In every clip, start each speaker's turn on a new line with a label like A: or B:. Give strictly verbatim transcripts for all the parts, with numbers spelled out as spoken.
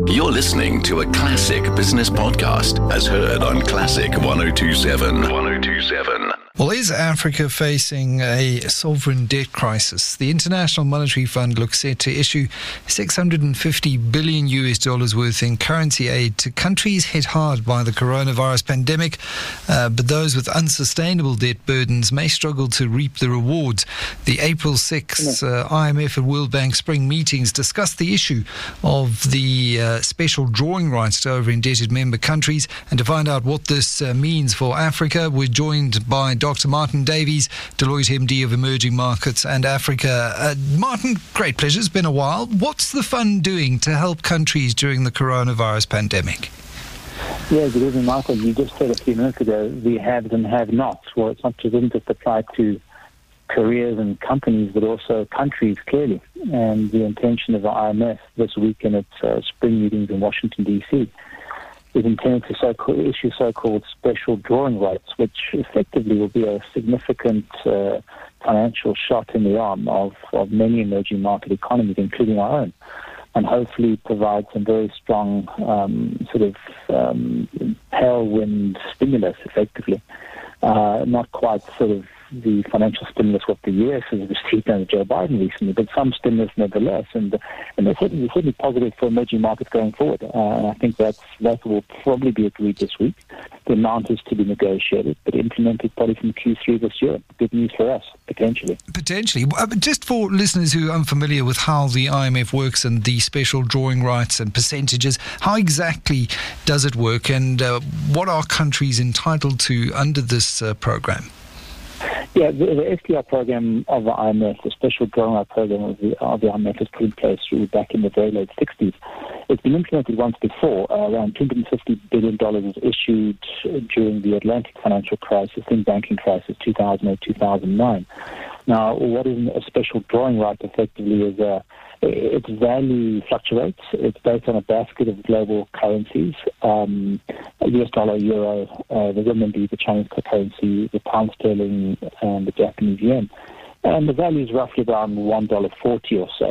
A: You're listening to a classic business podcast as heard on Classic one oh two point seven. one oh two point seven.
B: Well, is Africa facing a sovereign debt crisis? The International Monetary Fund looks set to issue six hundred fifty billion U S dollars worth in currency aid to countries hit hard by the coronavirus pandemic, uh, but those with unsustainable debt burdens may struggle to reap the rewards. The April sixth uh, I M F and World Bank spring meetings discussed the issue of the uh, special drawing rights to over-indebted member countries, and to find out what this uh, means for Africa, we're joined by Doctor Martin Davies, Deloitte M D of Emerging Markets and Africa. Uh, Martin, great pleasure. It's been a while. What's the fund doing to help countries during the coronavirus pandemic?
C: Yeah, good evening, Michael. You just said a few minutes ago, the haves and have-nots. Well, it's not just, doesn't just apply to careers and companies, but also countries, clearly. And the intention of the I M F this week in its uh, spring meetings in Washington, D C, is intended to so issue so-called special drawing rights, which effectively will be a significant uh, financial shot in the arm of, of many emerging market economies, including our own, and hopefully provide some very strong um, sort of um, tailwind stimulus, effectively. Uh, not quite sort of the financial stimulus what the U S has received under Joe Biden recently, but some stimulus nevertheless, and and they're certainly, they're certainly positive for emerging markets going forward. Uh, and I think that's that will probably be agreed this week. The amount is to be negotiated, but implemented probably from Q three this year. Good news for us, potentially.
B: Potentially. Just for listeners who are unfamiliar with how the I M F works and the special drawing rights and percentages, how exactly does it work, and uh, what are countries entitled to under this uh, program?
C: Yeah, the, the S D R program of the I M F, the special drawing right program of the, of the I M F, was put in place through back in the very late sixties. It's been implemented once before. Uh, around two hundred fifty billion dollars was issued during the Atlantic financial crisis, then banking crisis, two thousand eight, two thousand nine. Now, what is a special drawing right effectively is a its value fluctuates. It's based on a basket of global currencies, um, U S dollar, euro, uh, the renminbi, the Chinese currency, the pound sterling, and the Japanese yen. And the value is roughly around one dollar forty or so.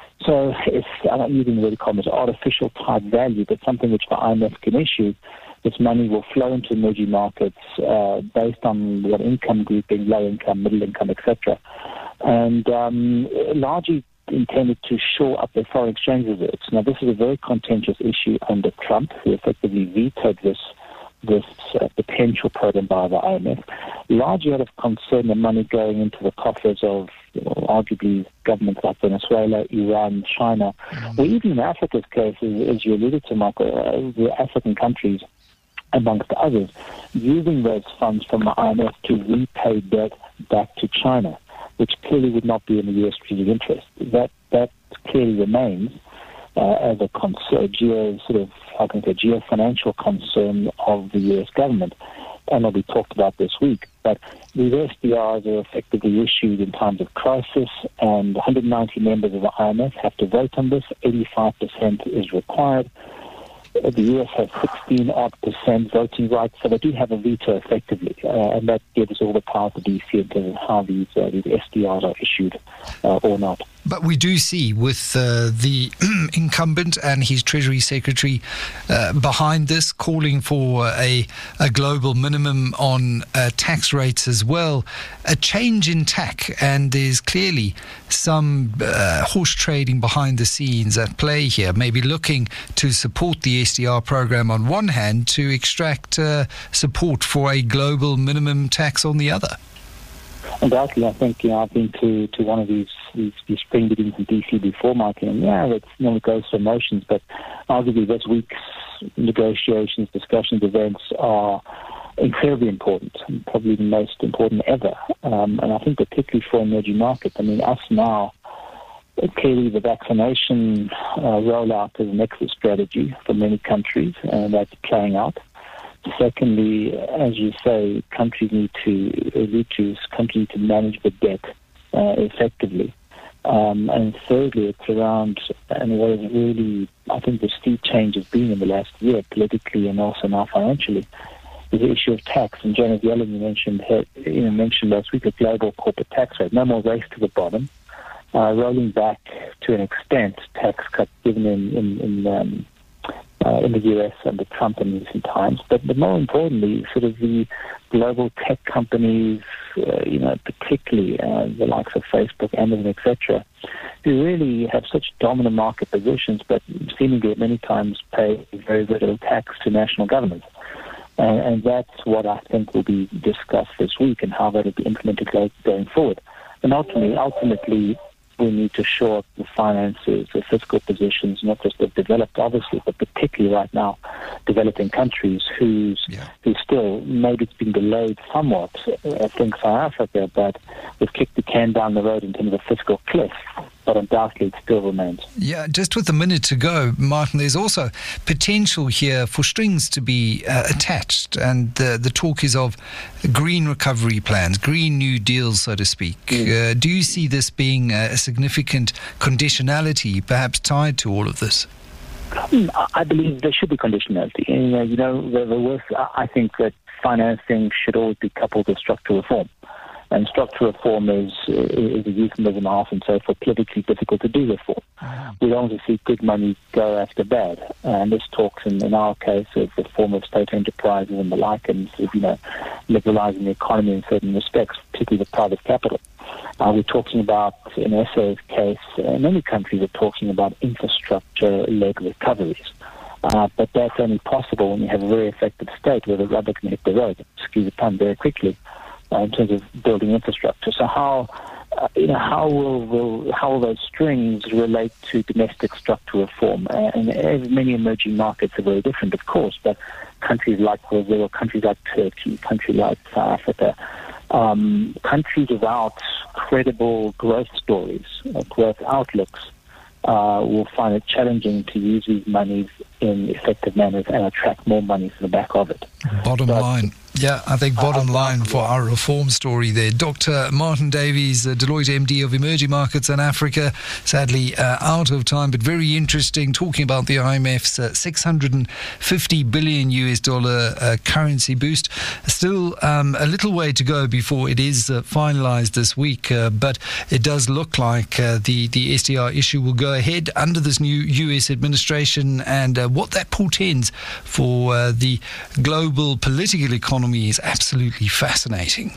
C: So it's, I'm not using the word common, artificial type value, but something which the I M F can issue. This money will flow into emerging markets uh, based on what income grouping, low income, middle income, et cetera. And um, largely intended to shore up their foreign exchange reserves. Now, this is a very contentious issue under Trump, who effectively vetoed this this uh, potential program by the I M F, largely out of concern the money going into the coffers of, you know, arguably governments like Venezuela, Iran, China, mm-hmm. or even in Africa's case, as, as you alluded to, Michael, uh, the African countries, amongst others, using those funds from the I M F to repay debt back to China, which clearly would not be in the U S strategic interest. That that clearly remains uh, as a concern, geo sort of how can I say geo-financial concern of the U S government, and will be talked about this week. But these S D Rs are effectively issued in times of crisis, and one hundred ninety members of the I M F have to vote on this. eighty-five percent is required. The U S has sixteen odd percent voting rights, so they do have a veto effectively, uh, and that gives all the power to D C in terms of how these, uh, these S D Rs are issued uh, or not.
B: But we do see with uh, the incumbent and his Treasury Secretary uh, behind this, calling for a, a global minimum on uh, tax rates as well, a change in tack, and there's clearly some uh, horse trading behind the scenes at play here, maybe looking to support the S D R program on one hand to extract uh, support for a global minimum tax on the other.
C: Undoubtedly, I think, you know, I've been to, to one of these, these these spring meetings in D C before, Mike, and yeah, it normally goes through emotions, but arguably this week's negotiations, discussions, events are incredibly important, and probably the most important ever. Um, and I think particularly for emerging markets, I mean, us now, clearly the vaccination uh, rollout is an exit strategy for many countries, and that's playing out. Secondly, as you say, countries need to reduce, countries need to manage the debt uh, effectively. Um, and thirdly, it's around, and what is really, I think, the steep change has been in the last year, politically and also now financially, is the issue of tax. And Janet Yellen, you mentioned, you know, mentioned last week a global corporate tax rate. No more race to the bottom. Uh, rolling back to an extent tax cuts given in, in, in um, uh, in the U S under Trump in recent times. But, but more importantly, sort of the global tech companies, uh, you know, particularly uh, the likes of Facebook, Amazon, et cetera, who really have such dominant market positions, but seemingly many times pay very little tax to national governments. And, and that's what I think will be discussed this week and how that will be implemented going forward. And ultimately, ultimately, we need to shore up the finances, the fiscal positions, not just of developed, obviously, but particularly right now, developing countries whose yeah. who still, maybe it's been delayed somewhat, I think South Africa, but we've kicked the can down the road in terms of fiscal cliff. But undoubtedly it still remains.
B: Yeah, just with a minute to go, Martin, there's also potential here for strings to be uh, attached, and the, the talk is of green recovery plans, green new deals, so to speak. Mm. Uh, do you see this being a significant conditionality, perhaps tied to all of this?
C: I believe there should be conditionality. And, uh, you know, the, the worst, I think that financing should always be coupled with structural reform. And structural reform is, is a euphemism often so for politically difficult to do reform. Mm-hmm. We don't want to see good money go after bad. And this talks, in, in our case, of reform of state enterprises and the like, and you know, liberalising the economy in certain respects, particularly the private capital. Uh, we're talking about, in S A's case, uh, many countries are talking about infrastructure-led recoveries. Uh, but that's only possible when you have a very effective state where the rubber can hit the road, excuse the pun, very quickly. Uh, in terms of building infrastructure. So how, uh, you know, how will, will how will those strings relate to domestic structural reform? Uh, and as many emerging markets are very different, of course, but countries like Brazil, countries like Turkey, countries like South Africa, um, countries without credible growth stories, or growth outlooks, uh, will find it challenging to use these monies in effective manners and attract more money to the back of it.
B: Bottom
C: but,
B: line. Yeah, I think bottom line for our reform story there. Doctor Martin Davies, uh, Deloitte M D of Emerging Markets and Africa, sadly uh, out of time, but very interesting, talking about the I M F's uh, six hundred fifty billion U S dollar uh, currency boost. Still um, a little way to go before it is uh, finalised this week, uh, but it does look like uh, the, the S D R issue will go ahead under this new U S administration, and uh, what that portends for uh, the global political economy is absolutely fascinating.